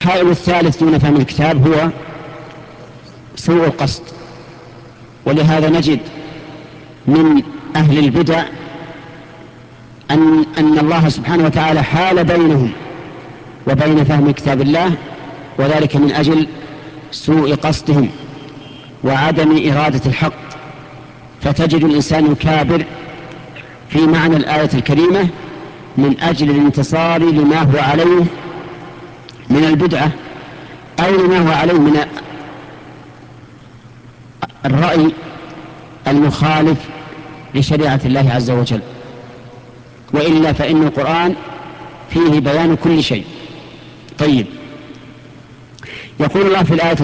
الحائل الثالث دون فهم الكتاب هو سوء القصد. ولهذا نجد من أهل البدع أن الله سبحانه وتعالى حال بينهم وبين فهم كتاب الله، وذلك من أجل سوء قصدهم وعدم إرادة الحق. فتجد الإنسان يكابر في معنى الآية الكريمة من أجل الانتصار لما هو عليه من البدعة أو لما هو عليه من الرأي المخالف لشريعة الله عز وجل. وإلا فإن القرآن فيه بيان كل شيء. طيب، يقول الله في الآية